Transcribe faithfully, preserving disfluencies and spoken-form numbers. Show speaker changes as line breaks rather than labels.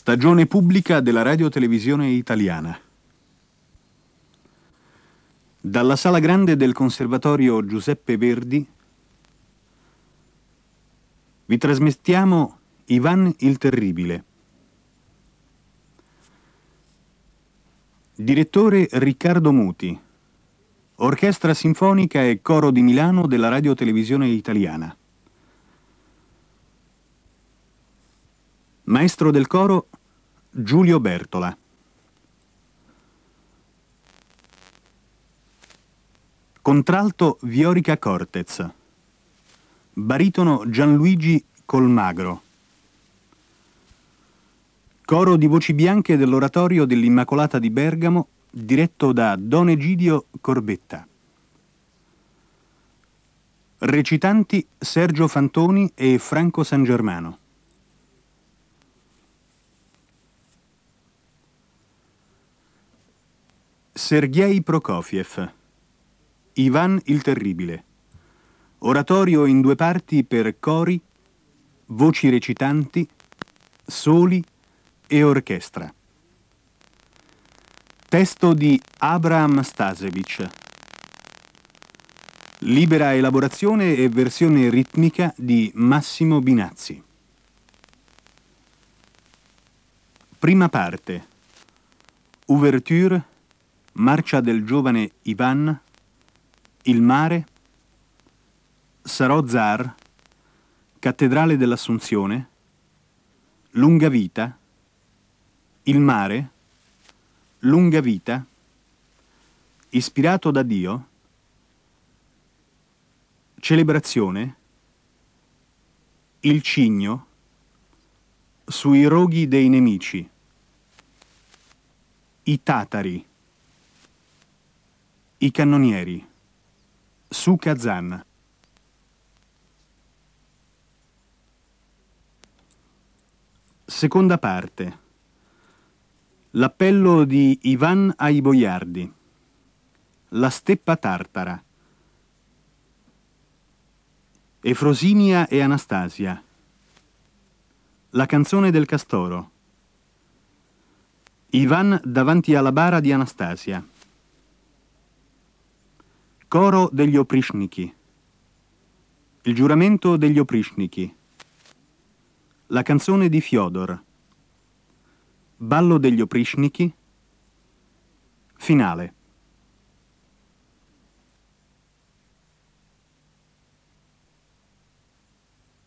Stagione pubblica della Radio-Televisione Italiana. Dalla Sala Grande del Conservatorio Giuseppe Verdi vi trasmettiamo Ivan il Terribile. Direttore Riccardo Muti. Orchestra Sinfonica e Coro di Milano della Radio-Televisione Italiana. Maestro del coro Giulio Bertola. Contralto Viorica Cortez. Baritono Gianluigi Colmagro. Coro di voci bianche dell'Oratorio dell'Immacolata di Bergamo, diretto da Don Egidio Corbetta. Recitanti Sergio Fantoni e Franco San Germano. Sergei Prokofiev. Ivan il Terribile. Oratorio in due parti per cori, voci recitanti, soli e orchestra. Testo di Abraham Stasevich. Libera elaborazione e versione ritmica di Massimo Binazzi. Prima parte. Ouverture, Marcia del giovane Ivan, Il mare, Sarò zar, Cattedrale dell'Assunzione, Lunga vita, Il mare, Lunga vita, Ispirato da Dio, Celebrazione, Il cigno, Sui roghi dei nemici, I tatari, I cannonieri, Su Kazan. Seconda parte. L'appello di Ivan ai boiardi. La steppa tartara. Efrosinia e Anastasia. La canzone del castoro. Ivan davanti alla bara di Anastasia. Coro degli Oprichniki. Il giuramento degli Oprichniki. La canzone di Fyodor. Ballo degli Oprichniki. Finale.